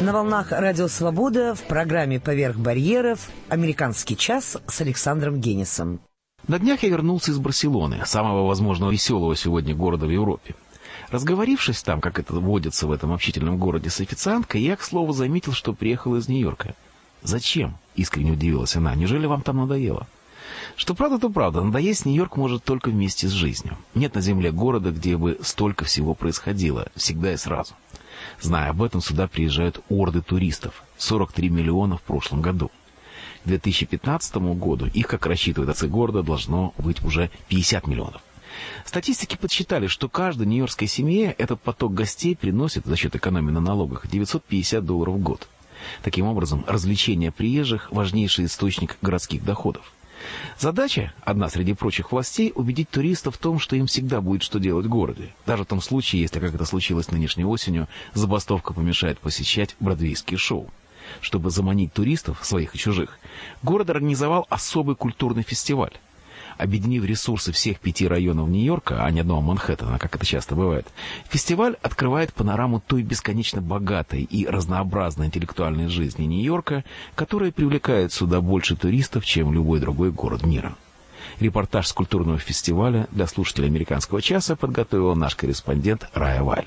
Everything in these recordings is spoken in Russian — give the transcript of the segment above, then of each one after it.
На волнах Радио Свобода в программе «Поверх барьеров» «Американский час» с Александром Генисом. На днях я вернулся из Барселоны, самого, возможно, веселого сегодня города в Европе. Разговорившись там, как это водится в этом общительном городе, с официанткой, я, к слову, заметил, что приехал из Нью-Йорка. «Зачем?» — искренне удивилась она. «Неужели вам там надоело?» Что правда, то правда. Надоесть Нью-Йорк может только вместе с жизнью. Нет на земле города, где бы столько всего происходило, всегда и сразу. Зная об этом, сюда приезжают орды туристов. 43 миллиона в прошлом году. К 2015 году их, как рассчитывает отцы города, должно быть уже 50 миллионов. Статистики подсчитали, что каждой нью-йоркской семье этот поток гостей приносит за счет экономии на налогах $950 в год. Таким образом, развлечения приезжих – важнейший источник городских доходов. Задача, одна среди прочих властей, убедить туристов в том, что им всегда будет что делать в городе. Даже в том случае, если, как это случилось нынешней осенью, забастовка помешает посещать бродвейские шоу. Чтобы заманить туристов, своих и чужих, город организовал особый культурный фестиваль. Объединив ресурсы всех 5 районов Нью-Йорка, а не одного Манхэттена, как это часто бывает, фестиваль открывает панораму той бесконечно богатой и разнообразной интеллектуальной жизни Нью-Йорка, которая привлекает сюда больше туристов, чем любой другой город мира. Репортаж с культурного фестиваля для слушателей «Американского часа» подготовил наш корреспондент Рая Валь.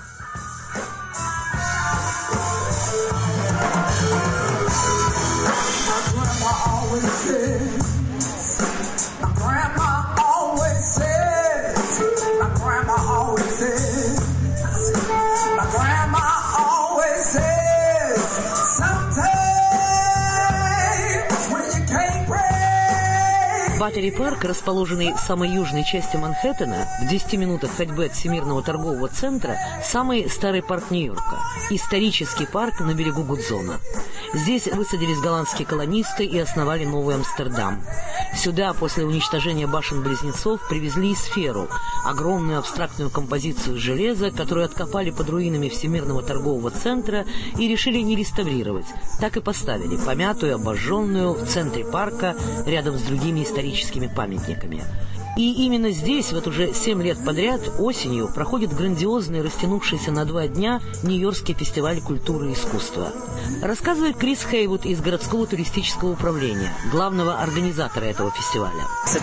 Баттери-парк, расположенный в самой южной части Манхэттена, в 10 минутах ходьбы от Всемирного торгового центра, самый старый парк Нью-Йорка, исторический парк на берегу Гудзона. Здесь высадились голландские колонисты и основали Новый Амстердам. Сюда после уничтожения башен-близнецов привезли сферу, огромную абстрактную композицию из железа, которую откопали под руинами Всемирного торгового центра и решили не реставрировать. Так и поставили, помятую, обожженную, в центре парка, рядом с другими историческими памятниками. И именно здесь, вот уже 7 лет подряд, осенью, проходит грандиозный, растянувшийся на 2 дня, Нью-Йоркский фестиваль культуры и искусства. Рассказывает Крис Хейвуд из городского туристического управления, главного организатора этого фестиваля.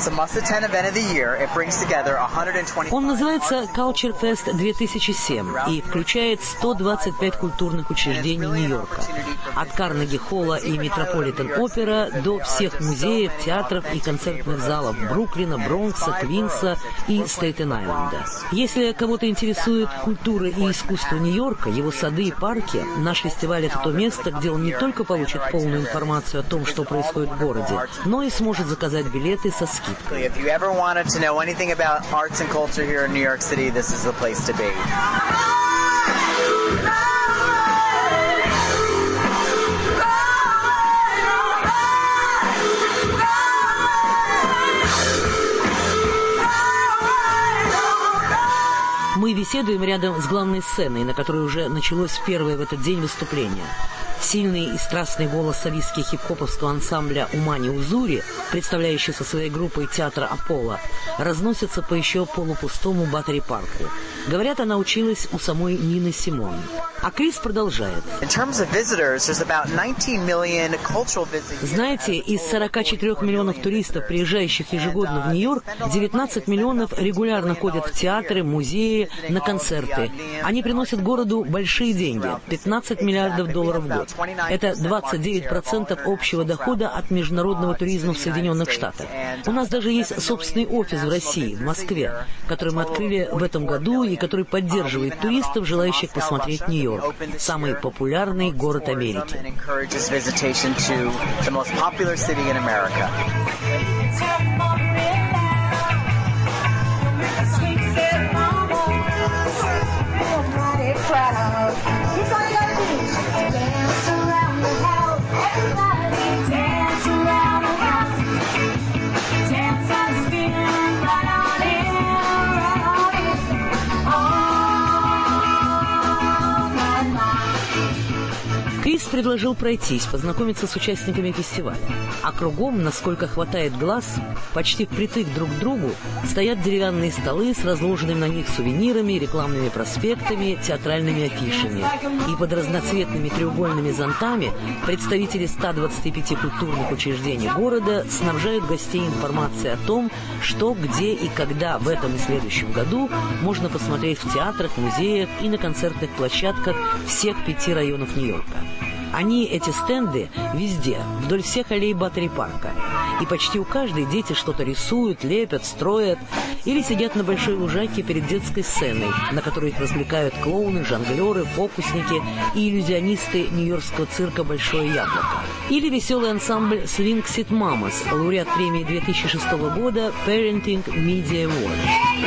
Он называется Culture Fest 2007 и включает 125 культурных учреждений Нью-Йорка. От Карнеги-холла и Метрополитен-опера до всех музеев, театров и концертных залов Бруклина, Бронкса, Квинса и Стейтен-Айленда. Если кого-то интересует культура и искусство Нью-Йорка, его сады и парки, наш фестиваль — это то место, где он не только получит полную информацию о том, что происходит в городе, но и сможет заказать билеты со скидкой. Мы беседуем рядом с главной сценой, на которой уже началось первое в этот день выступление. Сильный и страстный голос солистки хип-хоповского ансамбля «Умани Узури», представляющий со своей группой театр «Аполло», разносится по еще полупустому Баттери-парку. Говорят, она училась у самой Нины Симон. А Крис продолжает. Знаете, из 44 миллионов туристов, приезжающих ежегодно в Нью-Йорк, 19 миллионов регулярно ходят в театры, музеи, на концерты. Они приносят городу большие деньги – $15 миллиардов в год. Это 29% общего дохода от международного туризма в Соединенных Штатах. У нас даже есть собственный офис в России, в Москве, который мы открыли в этом году и который поддерживает туристов, желающих посмотреть Нью-Йорк, самый популярный город Америки. Крис предложил пройтись, познакомиться с участниками фестиваля. А кругом, насколько хватает глаз, почти впритык друг к другу, стоят деревянные столы с разложенными на них сувенирами, рекламными проспектами, театральными афишами. И под разноцветными треугольными зонтами представители 125 культурных учреждений города снабжают гостей информацией о том, что, где и когда в этом и следующем году можно посмотреть в театрах, музеях и на концертных площадках всех 5 районов Нью-Йорка. Они, эти стенды, везде, вдоль всех аллей Баттери-парка. И почти у каждой дети что-то рисуют, лепят, строят или сидят на большой лужайке перед детской сценой, на которой их развлекают клоуны, жонглеры, фокусники и иллюзионисты нью-йоркского цирка «Большое яблоко». Или веселый ансамбль Swing Set Mamas, лауреат премии 2006 года Parenting Media Award.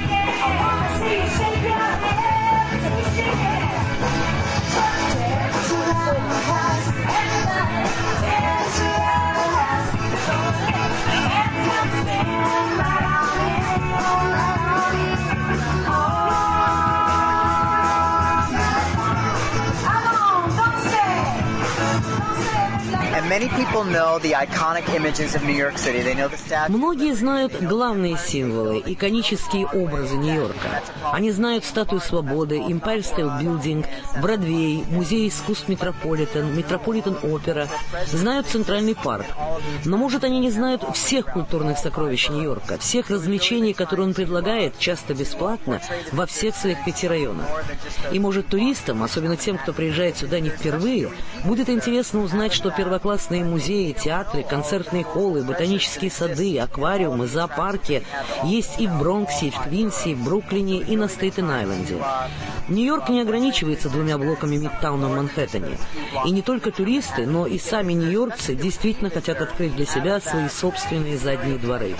Многие знают главные символы, иконические образы Нью-Йорка. Они знают Статую Свободы, Empire State Building, Бродвей, Музей искусств Метрополитен, Метрополитен-опера, знают Центральный парк. Но, может, они не знают всех культурных сокровищ Нью-Йорка, всех развлечений, которые он предлагает, часто бесплатно, во всех своих 5 районах. И, может, туристам, особенно тем, кто приезжает сюда не впервые, будет интересно узнать, что первоклассные музеи, театры, концертные холлы, ботанические сады, аквариумы, зоопарки есть и в Бронксе, и в Квинсе, и в Бруклине, и на Стейтен-Айленде. Нью-Йорк не ограничивается 2 блоками Мидтауна в Манхэттене. И не только туристы, но и сами нью-йоркцы действительно хотят открыть для себя свои собственные задние дворы.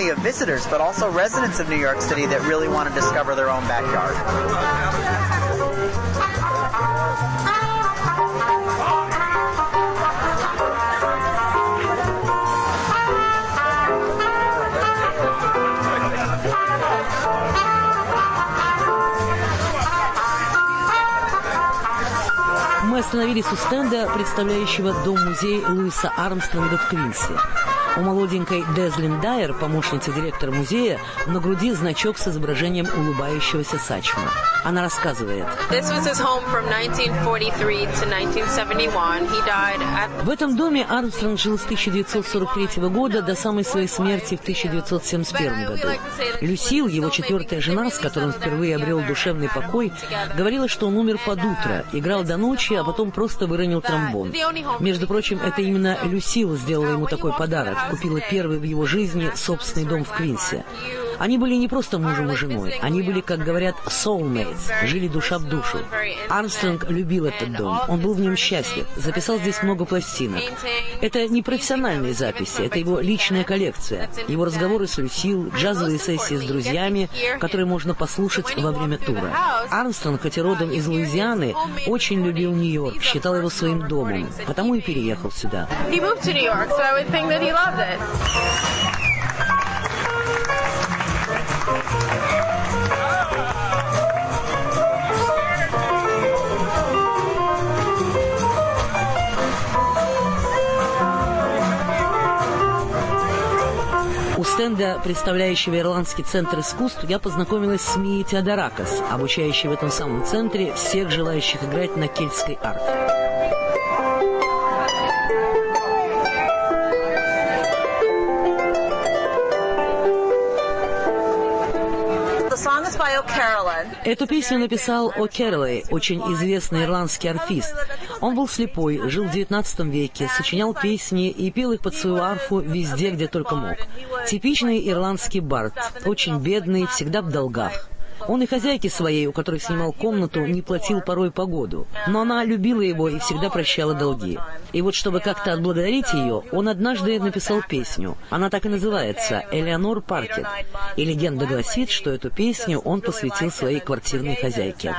Мы остановились у стенда, представляющего дом-музей Луиса Армстронга в Квинсе. У молоденькой Дезлин Дайер, помощницы директора музея, на груди значок с изображением улыбающегося Сачма. Она рассказывает. В этом доме Армстронг жил с 1943 года до самой своей смерти в 1971 году. Люсил, его 4-я жена, с которой он впервые обрел душевный покой, говорила, что он умер под утро, играл до ночи, а потом просто выронил тромбон. Между прочим, это именно Люсил сделала ему такой подарок. Купила первый в его жизни собственный дом в Квинсе. Они были не просто мужем и женой, они были, как говорят, soulmates, жили душа в душу. Армстронг любил этот дом, он был в нем счастлив, записал здесь много пластинок. Это не профессиональные записи, это его личная коллекция, его разговоры с Люсил, джазовые сессии с друзьями, которые можно послушать во время тура. Армстронг, хоть и родом из Луизианы, очень любил Нью-Йорк, считал его своим домом, потому и переехал сюда. У стенда, представляющего Ирландский центр искусств, я познакомилась с Мией Теодоракос, обучающей в этом самом центре всех желающих играть на кельтской арфе. Эту песню написал О'Керролей, очень известный ирландский арфист. Он был слепой, жил в XIX веке, сочинял песни и пел их под свою арфу везде, где только мог. Типичный ирландский бард, очень бедный, всегда в долгах. Он и хозяйке своей, у которой снимал комнату, не платил порой по году. Но она любила его и всегда прощала долги. И вот, чтобы как-то отблагодарить ее, он однажды написал песню. Она так и называется «Элеонор Паркет». И легенда гласит, что эту песню он посвятил своей квартирной хозяйке.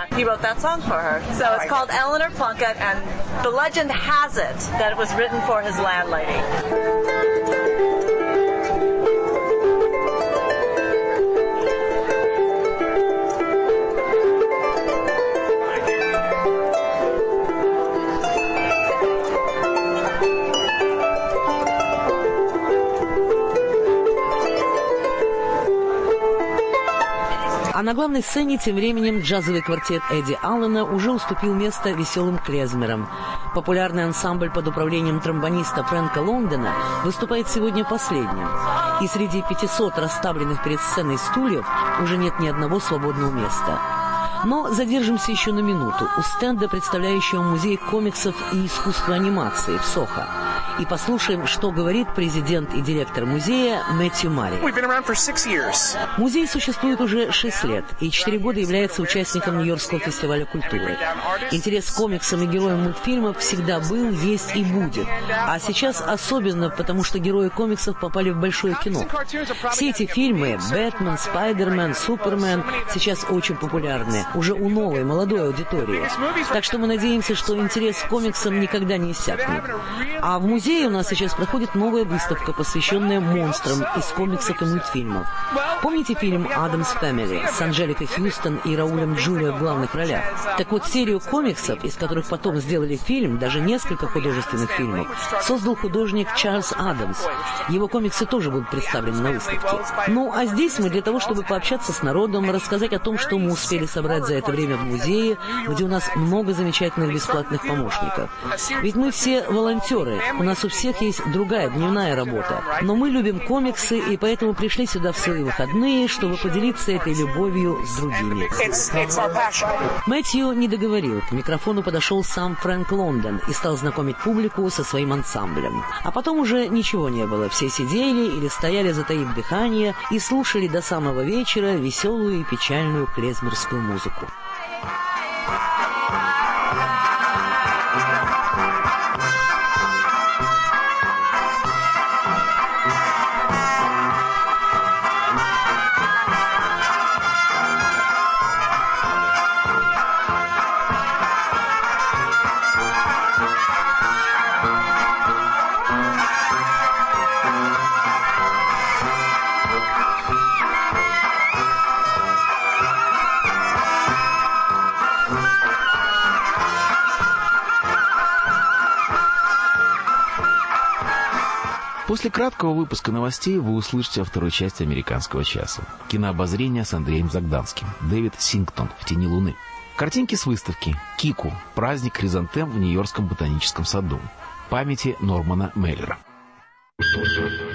А на главной сцене тем временем джазовый квартет Эдди Аллена уже уступил место веселым клезмерам. Популярный ансамбль под управлением тромбониста Фрэнка Лондона выступает сегодня последним. И среди 500 расставленных перед сценой стульев уже нет ни одного свободного места. Но задержимся еще на минуту у стенда, представляющего музей комиксов и искусства анимации в Сохо. И послушаем, что говорит президент и директор музея Мэтью Марри. Музей существует уже 6 лет, и 4 года является участником Нью-Йоркского фестиваля культуры. Интерес к комиксам и героям мультфильмов всегда был, есть и будет. А сейчас особенно, потому что герои комиксов попали в большое кино. Все эти фильмы «Бэтмен», «Спайдермен», «Супермен» сейчас очень популярны, уже у новой, молодой аудитории. Так что мы надеемся, что интерес к комиксам никогда не иссякнет. А в музее у нас сейчас проходит новая выставка, посвященная монстрам из комиксов и мультфильмов. Помните фильм «Адамс Фэмили» с Анджеликой Хьюстон и Раулем Джулио в главных ролях? Так вот, серию комиксов, из которых потом сделали фильм, даже несколько художественных фильмов, создал художник Чарльз Адамс. Его комиксы тоже будут представлены на выставке. Ну, а здесь мы для того, чтобы пообщаться с народом, рассказать о том, что мы успели собрать за это время в музее, где у нас много замечательных бесплатных помощников. Ведь мы все волонтеры, у нас у всех есть другая дневная работа. Но мы любим комиксы, и поэтому пришли сюда в свои выходные, чтобы поделиться этой любовью с другими. Мэтью не договорил. К микрофону подошел сам Фрэнк Лондон и стал знакомить публику со своим ансамблем. А потом уже ничего не было. Все сидели или стояли, затаив дыхание, и слушали до самого вечера веселую и печальную клезмерскую музыку. После краткого выпуска новостей вы услышите о второй части «Американского часа». Кинообозрение с Андреем Загданским. Дэвид Сингтон «В тени луны». Картинки с выставки. «Кику. Праздник хризантем в Нью-Йоркском ботаническом саду». Памяти Нормана Меллера.